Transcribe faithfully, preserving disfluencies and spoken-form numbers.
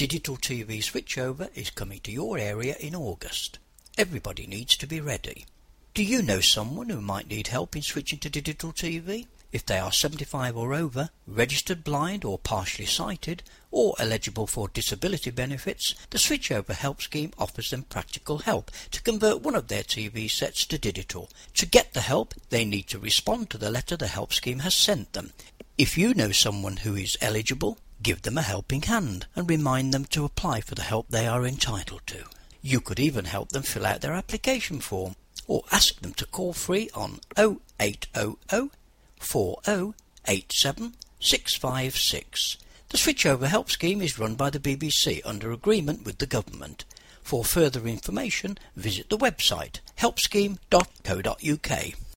Digital T V switchover is coming to your area in August. Everybody needs to be ready. Do you know someone who might need help in switching to digital T V? If they are seventy-five or over, registered blind or partially sighted, or eligible for disability benefits, the Switchover Help Scheme offers them practical help to convert one of their T V sets to digital. To get the help, they need to respond to the letter the Help Scheme has sent them. If you know someone who is eligible, give them a helping hand and remind them to apply for the help they are entitled to. You could even help them fill out their application form, or ask them to call free on oh eight hundred, four oh eight seven, six five six. The Switchover Help Scheme is run by the B B C under agreement with the government. For further information, visit the website help scheme dot co dot uk.